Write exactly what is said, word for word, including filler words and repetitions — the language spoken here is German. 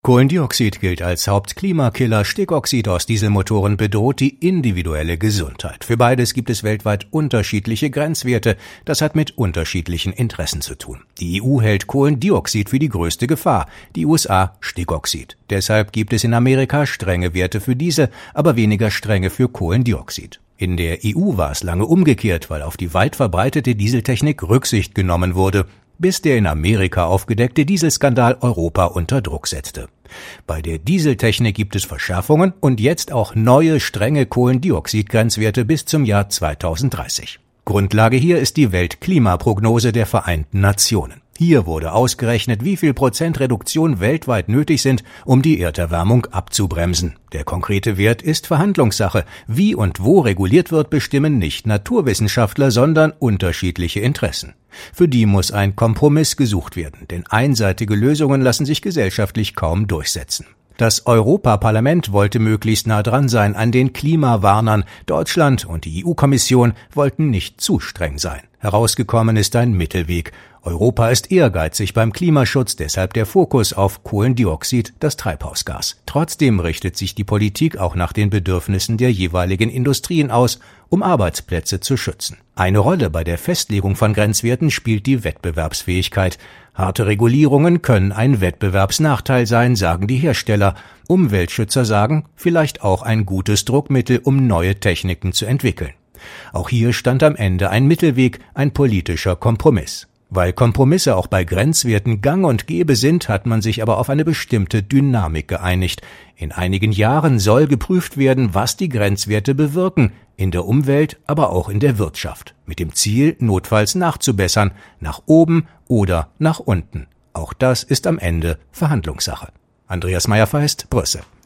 Kohlendioxid gilt als Hauptklimakiller, Stickoxid aus Dieselmotoren bedroht die individuelle Gesundheit. Für beides gibt es weltweit unterschiedliche Grenzwerte. Das hat mit unterschiedlichen Interessen zu tun. Die E U hält Kohlendioxid für die größte Gefahr, die U S A Stickoxid. Deshalb gibt es in Amerika strenge Werte für diese, aber weniger strenge für Kohlendioxid. In der E U war es lange umgekehrt, weil auf die weit verbreitete Dieseltechnik Rücksicht genommen wurde, bis der in Amerika aufgedeckte Dieselskandal Europa unter Druck setzte. Bei der Dieseltechnik gibt es Verschärfungen und jetzt auch neue strenge Kohlendioxidgrenzwerte bis zum Jahr zweitausenddreißig. Grundlage hier ist die Weltklimaprognose der Vereinten Nationen. Hier wurde ausgerechnet, wie viel Prozent Reduktion weltweit nötig sind, um die Erderwärmung abzubremsen. Der konkrete Wert ist Verhandlungssache. Wie und wo reguliert wird, bestimmen nicht Naturwissenschaftler, sondern unterschiedliche Interessen. Für die muss ein Kompromiss gesucht werden, denn einseitige Lösungen lassen sich gesellschaftlich kaum durchsetzen. Das Europaparlament wollte möglichst nah dran sein an den Klimawarnern. Deutschland und die E U-Kommission wollten nicht zu streng sein. Herausgekommen ist ein Mittelweg. Europa ist ehrgeizig beim Klimaschutz, deshalb der Fokus auf Kohlendioxid, das Treibhausgas. Trotzdem richtet sich die Politik auch nach den Bedürfnissen der jeweiligen Industrien aus, um Arbeitsplätze zu schützen. Eine Rolle bei der Festlegung von Grenzwerten spielt die Wettbewerbsfähigkeit. Harte Regulierungen können ein Wettbewerbsnachteil sein, sagen die Hersteller. Umweltschützer sagen, vielleicht auch ein gutes Druckmittel, um neue Techniken zu entwickeln. Auch hier stand am Ende ein Mittelweg, ein politischer Kompromiss. Weil Kompromisse auch bei Grenzwerten gang und gäbe sind, hat man sich aber auf eine bestimmte Dynamik geeinigt. In einigen Jahren soll geprüft werden, was die Grenzwerte bewirken, in der Umwelt, aber auch in der Wirtschaft, mit dem Ziel, notfalls nachzubessern, nach oben oder nach unten. Auch das ist am Ende Verhandlungssache. Andreas Meyer-Feist, Brüssel.